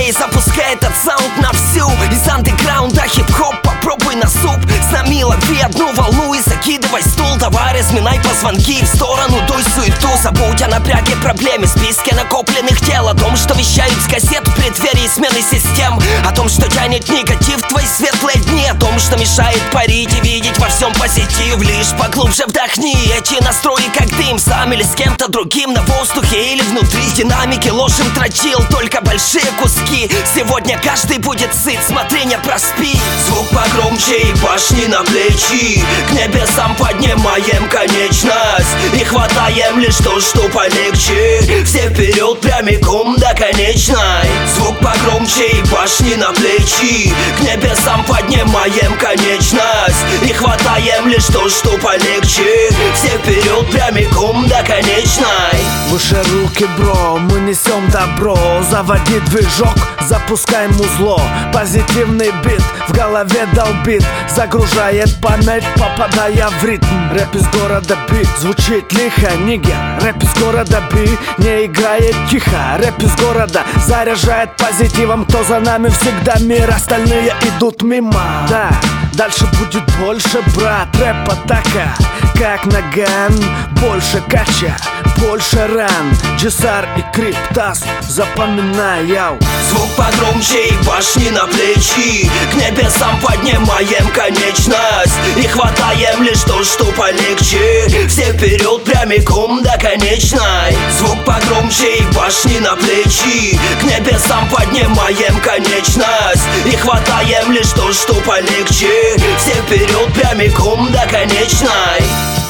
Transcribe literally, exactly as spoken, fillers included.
диджей, запускай этот саунд на всю. Из андеграунда хип-хоп, попробуй на суп. С нами лови одну волну и закидывай стул. Давай разминай позвонки в сторону, дуй суету. Забудь о напряге, проблеме, списке накопленных дел. О том, что вещают с кассет в преддверии смены систем. О том, что тянет негатив в твои светлые дни. О том, что мешает парить и видеть во всем позитив. Лишь поглубже вдохни эти настрои, как дым. Сам или с кем-то другим, на воздухе или внутри. Динамики ложим трочил, только большие куски. Сегодня каждый будет сыт, смотри, не проспи. Звук погромче и башни на плечи. К небесам поднимаем конечность и хватаем лишь то, что полегче. Все вперед прямиком до конечной. Звук погромче и башни на плечи. К небесам поднимаем конечность и хватаем лишь то, что полегче. Все вперед прямиком до конечной. Выше руки, бро, мы несем добро. Заводи движок, запускаем музло. Позитивный бит в голове долбит, загружает память, попадая в ритм. Рэп из города Би звучит лихо, нигер. Рэп из города Би не играет тихо. Рэп из города заряжает позитивом. Кто за нами всегда мир, остальные идут мимо. Да, дальше будет больше, брат. Рэп атака, как наган. Больше кача, больше ран. Джесар и Криптас, запоминай, яу. Звук погромче и башни на плечи. К небесам поднимаем конечность и хватаем лишь то, что полегче. Все вперед прямиком до конечной. Звук погромче и башни на плечи. К небесам поднимаем конечность и хватаем лишь то, что полегче. Все вперед прямиком до конечной.